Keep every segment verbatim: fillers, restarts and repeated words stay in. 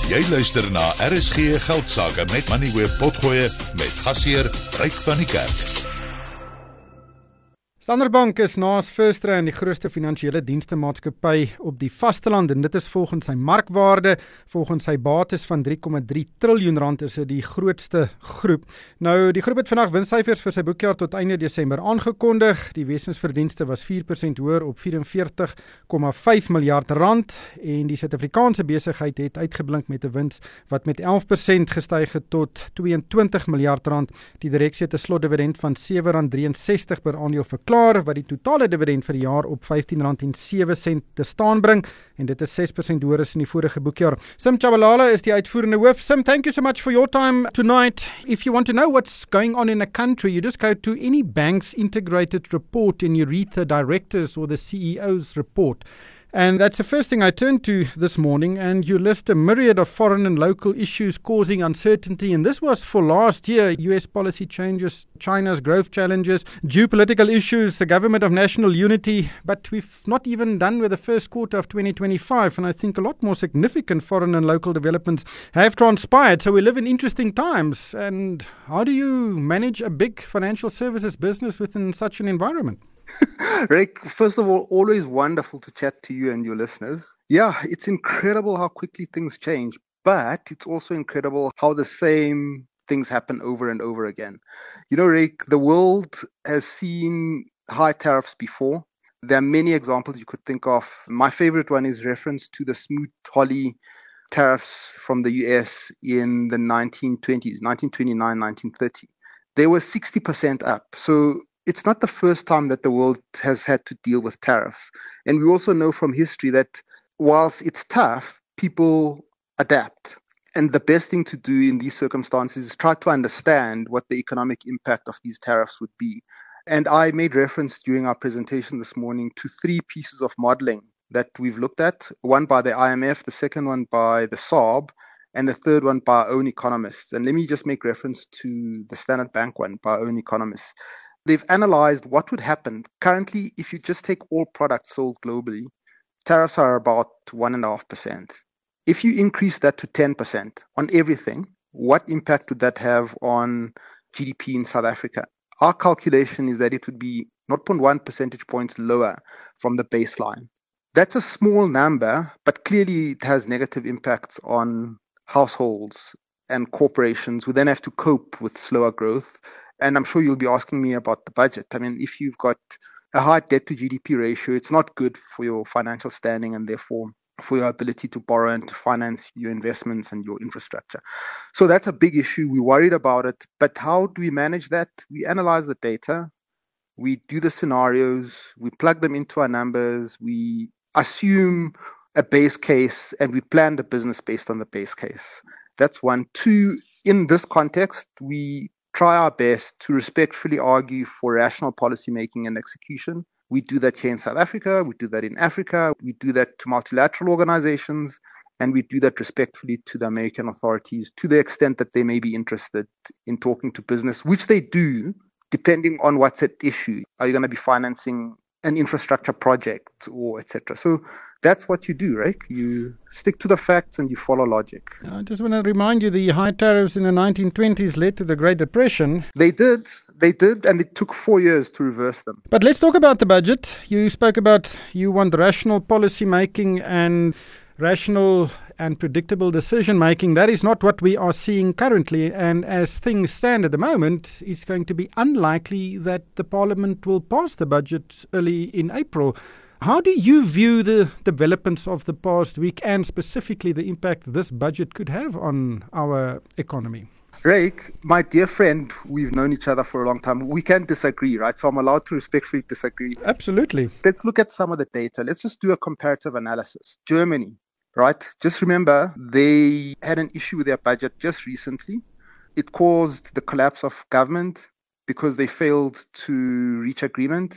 Jy luister na R S G Geldsaake met Money Web Potgoe met gasheer Ryk van die Kerk. Standard Bank is naas FirstRand die grootste finansiële dienstemaatskappy op die vasteland en dit is volgens sy markwaarde, volgens sy bates van drie komma drie triljoen rand is dit die grootste groep. Nou, die groep het vandag winssyfers vir sy boekjaar tot einde Desember aangekondig. Die wesensverdienste was vier persent hoër op vyf en veertig komma vyf miljard rand en die Suid-Afrikaanse besigheid het uitgeblink met 'n wins wat met elf persent gestyg het tot twee en twintig miljard rand. Die direksie het 'n slotdividend van sewe rand drieënsestig per aandeel verklaar, wat die totale dividend vir die jaar op vyftien rand en sewe sent te staan bring, en dit is ses persent hoër as in die vorige boekjaar. Sim Chabalala is die uitvoerende hoof. Sim, thank you so much for your time tonight. If you want to know what's going on in a country, you just go to any bank's integrated report and you read the directors or the C E O's report. And that's the first thing I turned to this morning, and you list a myriad of foreign and local issues causing uncertainty, and this was for last year: U S policy changes, China's growth challenges, geopolitical issues, the government of national unity, but we've not even done with the first quarter of twenty twenty-five, and I think a lot more significant foreign and local developments have transpired, so we live in interesting times. And how do you manage a big financial services business within such an environment? Rick, first of all, always wonderful to chat to you and your listeners. Yeah, it's incredible how quickly things change, but it's also incredible how the same things happen over and over again. You know, Rick, the world has seen high tariffs before. There are many examples you could think of. My favorite one is reference to the Smoot-Hawley tariffs from the U S in the nineteen twenties, nineteen twenty-nine, nineteen thirty. They were sixty percent up. So it's not the first time that the world has had to deal with tariffs. And we also know from history that whilst it's tough, people adapt. And the best thing to do in these circumstances is try to understand what the economic impact of these tariffs would be. And I made reference during our presentation this morning to three pieces of modeling that we've looked at. One by the I M F, the second one by the S A R B, and the third one by our own economists. And let me just make reference to the Standard Bank one by our own economists. They've analyzed what would happen. Currently, if you just take all products sold globally, tariffs are about one point five percent. If you increase that to ten percent on everything, what impact would that have on G D P in South Africa? Our calculation is that it would be zero point one percentage points lower from the baseline. That's a small number, but clearly it has negative impacts on households and corporations who then have to cope with slower growth. And I'm sure you'll be asking me about the budget. I mean, if you've got a high debt to G D P ratio, it's not good for your financial standing and therefore for your ability to borrow and to finance your investments and your infrastructure. So that's a big issue. We're worried about it. But how do we manage that? We analyze the data. We do the scenarios. We plug them into our numbers. We assume a base case and we plan the business based on the base case. That's one. Two, in this context, we try our best to respectfully argue for rational policy making and execution. We do that here in South Africa, we do that in Africa, we do that to multilateral organizations, and we do that respectfully to the American authorities to the extent that they may be interested in talking to business, which they do, depending on what's at issue. Are you going to be financing an infrastructure project or et cetera? So that's what you do, right? You stick to the facts and you follow logic. I just want to remind you, the high tariffs in the nineteen twenties led to the Great Depression. They did, they did, and it took four years to reverse them. But let's talk about the budget. You spoke about you want rational policy making and rational and predictable decision making. That is not what we are seeing currently, and as things stand at the moment, it's going to be unlikely that the Parliament will pass the budget early in April. How do you view the developments of the past week and specifically the impact this budget could have on our economy? Rake, my dear friend, we've known each other for a long time. We can disagree, right? So I'm allowed to respectfully disagree. Absolutely. Let's look at some of the data. Let's just do a comparative analysis. Germany, right? Just remember, they had an issue with their budget just recently. It caused the collapse of government because they failed to reach agreement.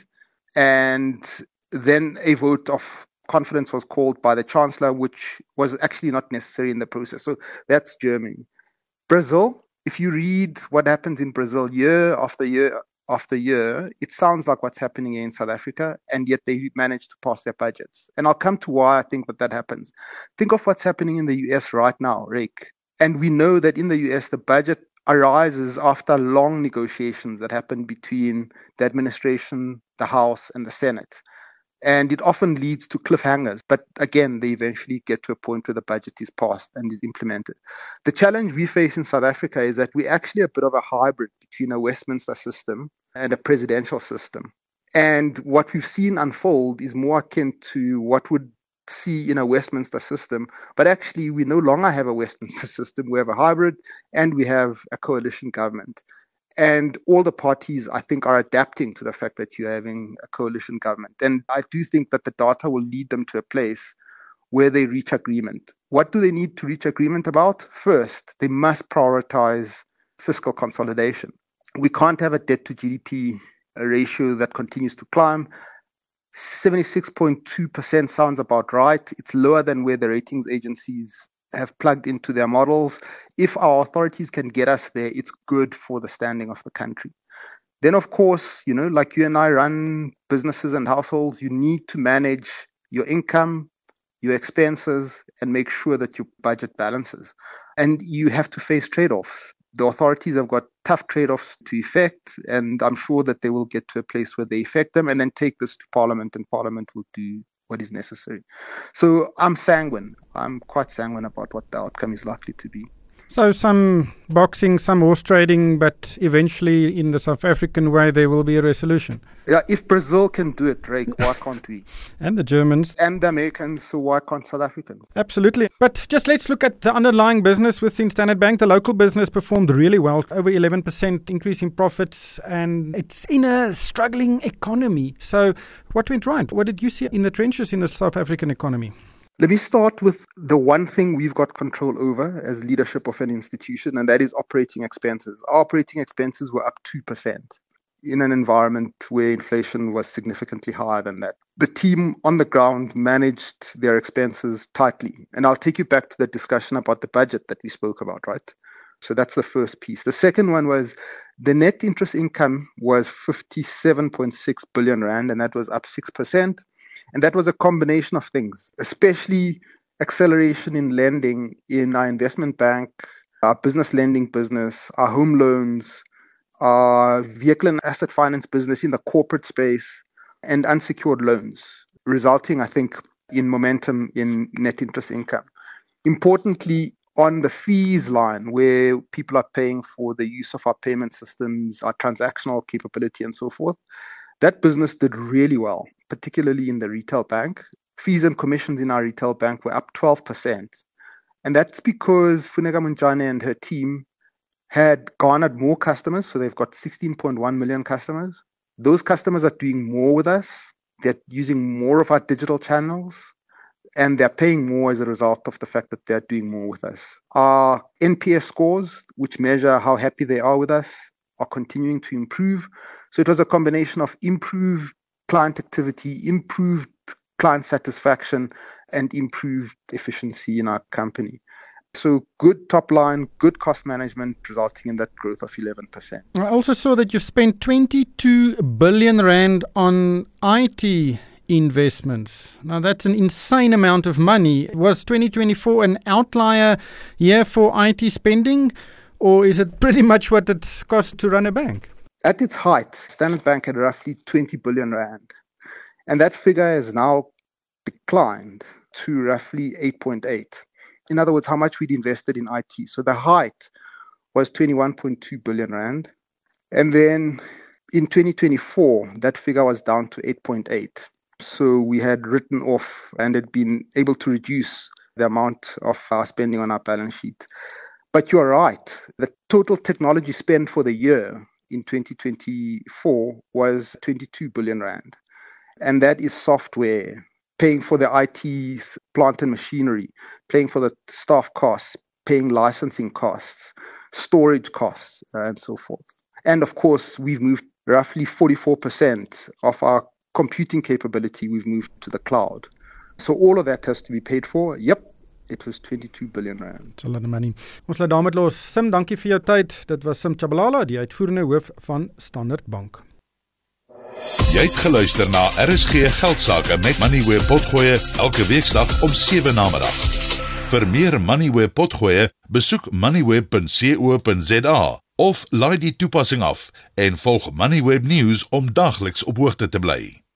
And then a vote of confidence was called by the Chancellor, which was actually not necessary in the process. So that's Germany. Brazil, if you read what happens in Brazil year after year after year, it sounds like what's happening here in South Africa, and yet they managed to pass their budgets. And I'll come to why I think that that happens. Think of what's happening in the U S right now, Rick. And we know that in the U S, the budget arises after long negotiations that happen between the administration, the House, and the Senate. And it often leads to cliffhangers. But again, they eventually get to a point where the budget is passed and is implemented. The challenge we face in South Africa is that we're actually a bit of a hybrid between a Westminster system and a presidential system. And what we've seen unfold is more akin to what would see in a Westminster system. But actually, we no longer have a Westminster system. We have a hybrid and we have a coalition government. And all the parties, I think, are adapting to the fact that you're having a coalition government. And I do think that the data will lead them to a place where they reach agreement. What do they need to reach agreement about? First, they must prioritize fiscal consolidation. We can't have a debt to G D P ratio that continues to climb. seventy-six point two percent sounds about right. It's lower than where the ratings agencies have plugged into their models. If our authorities can get us there, it's good for the standing of the country. Then, of course, you know, like you and I run businesses and households, you need to manage your income, your expenses, and make sure that your budget balances. And you have to face trade-offs. The authorities have got tough trade-offs to effect, and I'm sure that they will get to a place where they effect them and then take this to Parliament, and Parliament will do what is necessary. So I'm sanguine. I'm quite sanguine about what the outcome is likely to be. So some boxing, some horse trading, but eventually in the South African way, there will be a resolution. Yeah, if Brazil can do it, Drake, why can't we? And the Germans. And the Americans, so why can't South Africans? Absolutely. But just let's look at the underlying business within Standard Bank. The local business performed really well, over eleven percent increase in profits, and it's in a struggling economy. So what went right? What did you see in the trenches in the South African economy? Let me start with the one thing we've got control over as leadership of an institution, and that is operating expenses. Our operating expenses were up two percent in an environment where inflation was significantly higher than that. The team on the ground managed their expenses tightly. And I'll take you back to the discussion about the budget that we spoke about, right? So that's the first piece. The second one was the net interest income was fifty-seven point six billion rand, and that was up six percent. And that was a combination of things, especially acceleration in lending in our investment bank, our business lending business, our home loans, our vehicle and asset finance business in the corporate space, and unsecured loans, resulting, I think, in momentum in net interest income. Importantly, on the fees line, where people are paying for the use of our payment systems, our transactional capability, and so forth, that business did really well, particularly in the retail bank. Fees and commissions in our retail bank were up twelve percent. And that's because Funeka Montjane and her team had garnered more customers. So they've got sixteen point one million customers. Those customers are doing more with us. They're using more of our digital channels. And they're paying more as a result of the fact that they're doing more with us. Our N P S scores, which measure how happy they are with us, are continuing to improve. So it was a combination of improved client activity, improved client satisfaction, and improved efficiency in our company. So good top line, good cost management, resulting in that growth of eleven percent. I also saw that you've spent twenty-two billion rand on I T investments. Now that's an insane amount of money. Was twenty twenty-four an outlier year for I T spending, or is it pretty much what it costs to run a bank? At its height, Standard Bank had roughly twenty billion rand. And that figure has now declined to roughly eight point eight. In other words, how much we'd invested in I T. So the height was twenty-one point two billion rand. And then in twenty twenty-four, that figure was down to eight point eight. So we had written off and had been able to reduce the amount of our spending on our balance sheet. But you're right. The total technology spend for the year in twenty twenty-four was twenty-two billion rand. And that is software, paying for the I T plant and machinery, paying for the staff costs, paying licensing costs, storage costs, and so forth. And of course, we've moved roughly forty-four percent of our computing capability, we've moved to the cloud. So all of that has to be paid for. Yep, it was twenty-two billion rand. Sal hulle maar nie. Ons laat daarmee los. Sim, dankie vir jou tyd. Dit was Sim Tshabalala, die uitvoerende hoof van Standard Bank. Jy het geluister na R S G Geldsaake met Moneyweb Potgoe elke weeksdag om sewe namiddag. Vir meer Moneyweb Potgoe, besoek moneyweb punt co punt za of laai die toepassing af en volg Moneyweb News om dagliks op hoogte te bly.